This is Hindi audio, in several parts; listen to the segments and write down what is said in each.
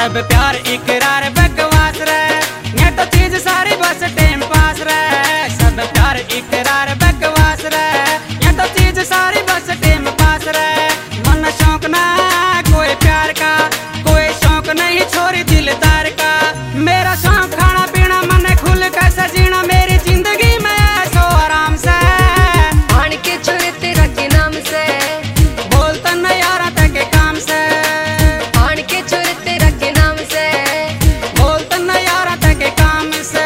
सब प्यार इकरार बकवास रे, ये तो चीज सारी बस टाइम पास रे। सब प्यार इकरार बकवास रे, ये तो चीज सारी बस टाइम पास रे। मन शौक ना कोई प्यार का, कोई शौक नहीं छोरी दिलदार का। मेरा शौक खाना पीना, मन खुल कैसे जीना, मेरी जिंदगी में ऐसो आराम से। आन के छोरे तेरा के नाम से, बोलता न यारा के काम से। आन के छोरे तेरा के नाम से, बोलता न यारा के काम से।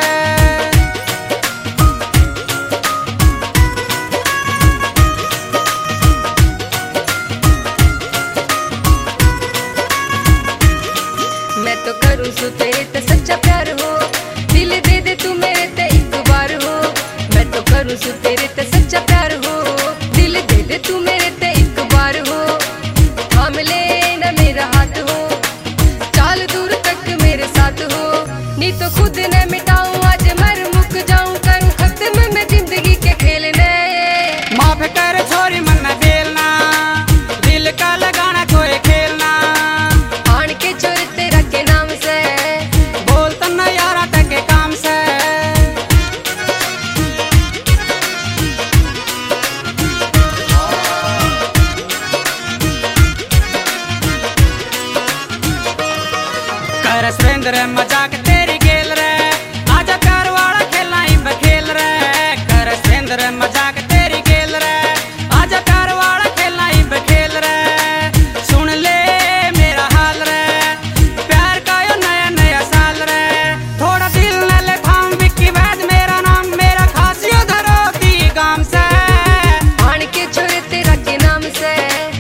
मैं तो करूँ सु तेरे ते सच्चा प्यार हो, दिल दे दे तू मेरे ते एक बार हो। मैं तो करूँ सु तेरे ते सच्चा प्यार हो, दिल दे दे तू मेरे ते एक बार हो। थाम ले ना मेरा हाथ हो, चाल दूर तक मेरे साथ हो। नहीं तो खुद न मिटाऊं, आज मर मुक जाऊं, करूं खत्म मैं जिंदगी के खेलने। माफ कर छोरी मन न बेलना, दिल का लगाना कोई खेलना। आन के छोरे तेरा के नाम से, बोलता न यारा के काम से। कर सुरेंद्र मजाक तेरी गेल रे, आजा प्यार वाला खेलना ही बखेल रे। कर सुरेंद्र मजाक तेरी गेल रे, आजा प्यार वाला खेलना ही बखेल रे। सुन ले मेरा हाल रे, प्यार का यो नया नया साल रे। थोड़ा दिल न ले थाम, विक्की वैद मेरा नाम, मेरा खासियो धरो दी गाम से। आन के छोरे तेरा के नाम से।